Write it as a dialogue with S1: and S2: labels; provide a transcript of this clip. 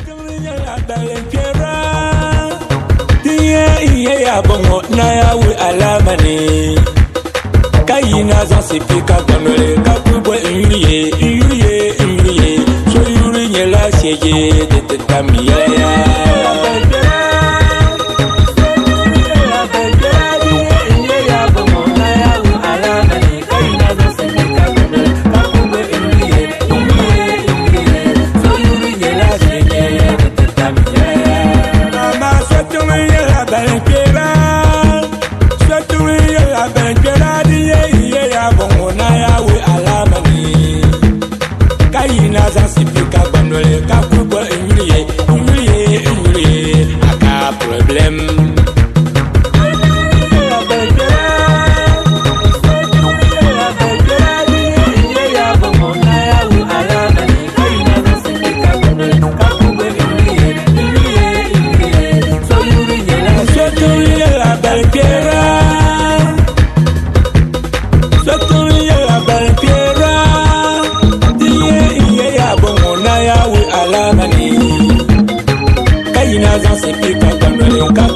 S1: Bongo na yawe alama ne kayina zan sipika gonole kakubwe yuriye so yuri nyela shege de tetamiya Kayina zan sipika gonole